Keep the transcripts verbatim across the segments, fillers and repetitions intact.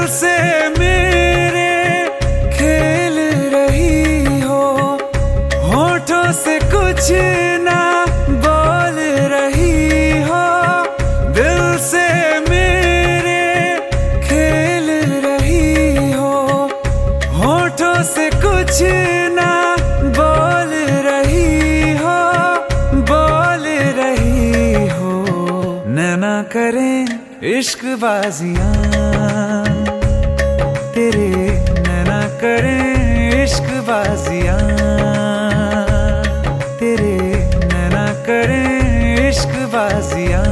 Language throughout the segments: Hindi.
से मेरे खेल रही हो, होठों से कुछ ना बोल रही हो। दिल से मेरे खेल रही हो, होठों से कुछ ना बोल रही हो, बोल रही हो। नैना करें इश्क बाजियां तेरे, नैना करें इश्क बाजियां तेरे, नैना करें इश्क बाजियां।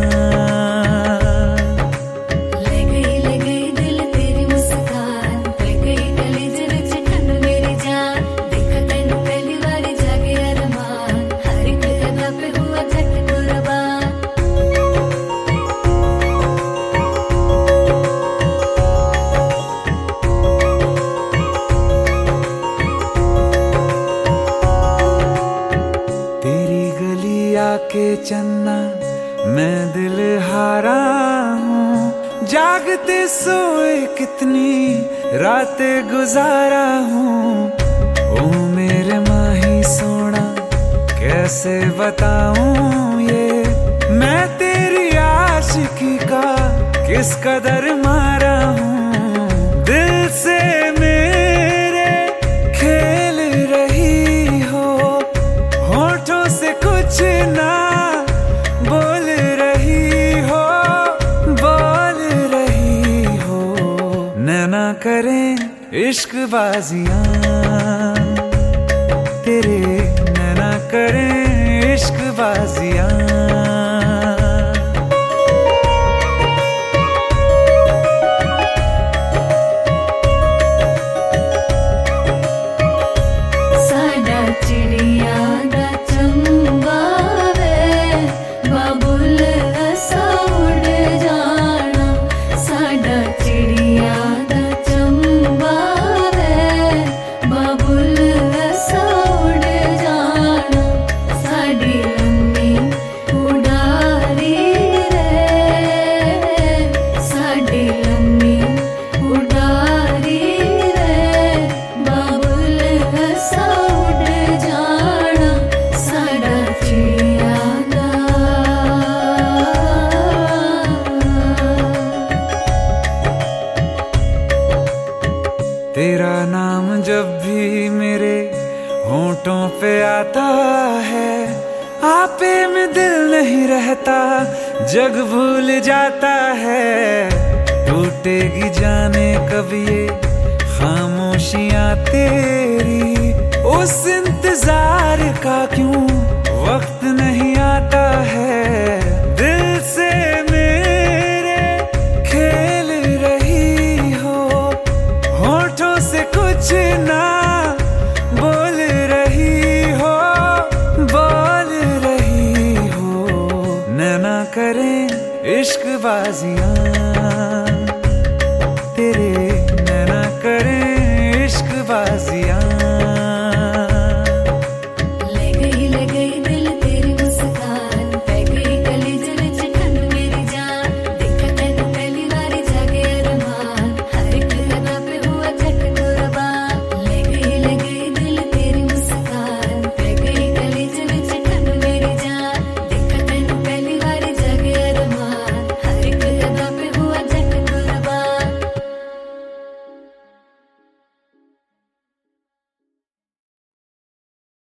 के चन्ना मैं दिल हारा हूँ, जागते सोए कितनी रातें गुजारा हूँ। ओ मेरे माही सोना कैसे बताऊँ ये मैं तेरी आशिकी का किस कदर मारा हूँ। दिल से मेरे खेल रही हो, होठों से कुछ ना बोल रही हो, बोल रही हो। नैना करें इश्क बाजियां तेरे, नैना करें इश्क बाजियां। तेरा नाम जब भी मेरे होठों पे आता है, आपे में दिल नहीं रहता, जग भूल जाता है। टूटेगी जाने कब ये खामोशियां तेरी, उस इंतजार का क्यों वक्त नहीं आता है। दिल से मेरे खेल रही हो, होठों से कुछ ना बोल रही हो, बोल रही हो। नैना करें इश्क बाजियां तेरे,